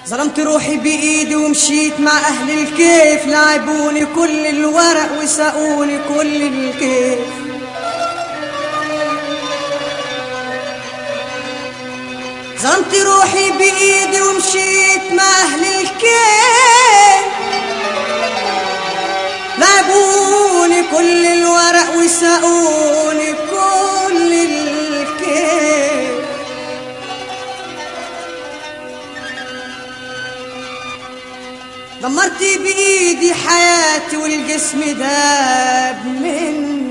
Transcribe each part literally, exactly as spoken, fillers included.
ظلمت روحي بإيدي ومشيت مع أهل الكيف، لعبوني كل الورق وسقوني كل الكيف. ظلمت روحي بإيدي ومشيت مع أهل الكيف، لعبوني كل الورق وسقوني كل الكيف. دمرت بإيدي حياتي والجسم داب مني،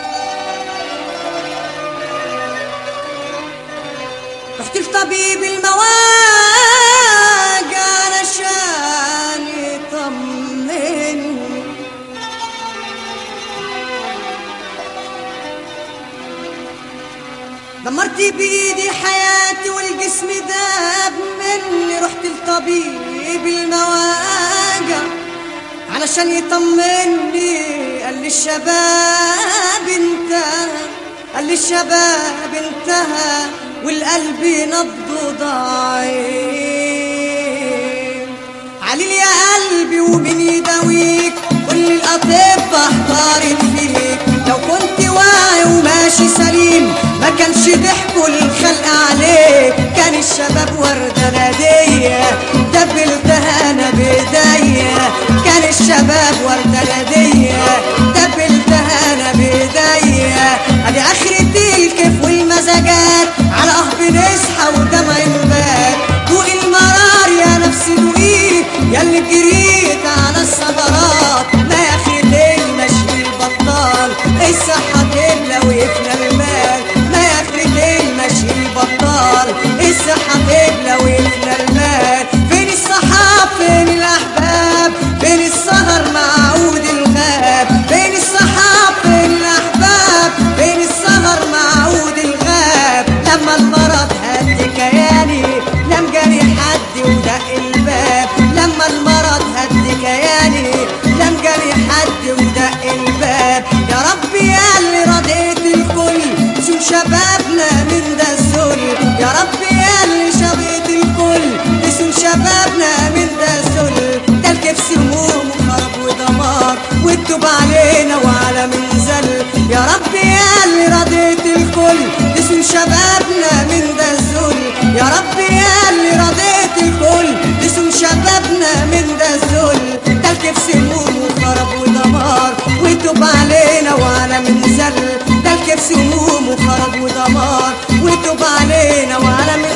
رحت لطبيب المواجع علشان يطمني. دمرت بإيدي حياتي والجسم داب مني، رحت لطبيب المواجع علشان يطمني. قال لي الشباب انتهى، قال لي الشباب انتهى والقلب نبضه ضعيف. عليل يا قلبي ومين يداويك، كل الأطباء احتارت فيك. لو كنت واعي وماشي سليم ما كانش ضحكوا الخلق عليك. كان الشباب وردة نادية دبلتها انا بايديا، كان الشباب وردة نادية دبلتها انا بايديا. ادي اخرة الكيف والمزاجات، على اه بنصحى ودمع نبات. دوقي المرار يا نفسي دوقيه، ياللي جريت على الصبرات. ما يا اخي المشي البطال الصحة تبلى ويفنى المال. ما يا اخي المشي البطال الصحة تبلى ويفنى المال. فين الصحاب فين الاحباب، فين السهر مع عود الغاب. فين الصحاب فين الاحباب، فين السهر مع عود الغاب. لما المرض هد كياني لم جاني حد ودق الباب. لما المرض هد كياني لم جاني حد ودق الباب. يا رب يا اللي رضيت الكل سون شبابنا من ده الذل. يا رب يا اللي شبيت الكل سون شبابنا من ده الذل. ده الكيف سموم وخرب ودمار والتوب علينا وعلى من زل. يا رب يا اللي رضيت الكل سون شبابنا من ده الذل. يا رب يا اللي رضيت الكل سون شبابنا من ده الذل. ده الكيف سموم وخرب ودمار والتوب علينا وعلى من زل. ده الكيف سموم وخرب ودمار والتوب علينا وعلى من